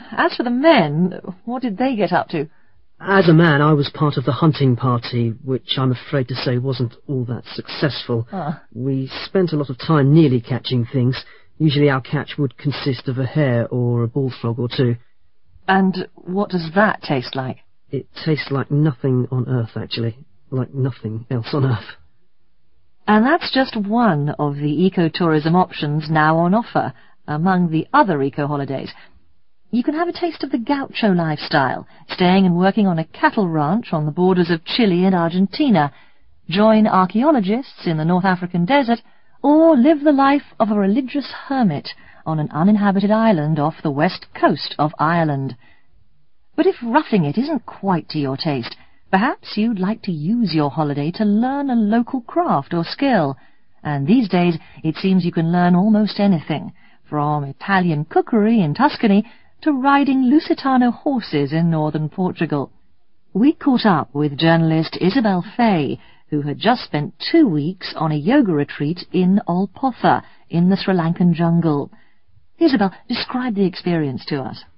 as for the men, what did they get up to? As a man, I was part of the hunting party, which I'm afraid to say wasn't all that successful. We spent a lot of time nearly catching things. Usually our catch would consist of a hare or a bullfrog or two. And what does that taste like? It tastes like nothing on Earth, actually. Like nothing else on Earth. And that's just one of the ecotourism options now on offer, among the other eco-holidays. You can have a taste of the gaucho lifestyle, staying and working on a cattle ranch on the borders of Chile and Argentina, join archaeologists in the North African desert, or live the life of a religious hermit on an uninhabited island off the west coast of Ireland. But if roughing it isn't quite to your taste, perhaps you'd like to use your holiday to learn a local craft or skill. And these days it seems you can learn almost anything, from Italian cookery in Tuscany to riding Lusitano horses in northern Portugal. We caught up with journalist Isabel Fay, who had just spent 2 weeks on a yoga retreat in Olpotha in the Sri Lankan jungle. Isabel, describe the experience to us.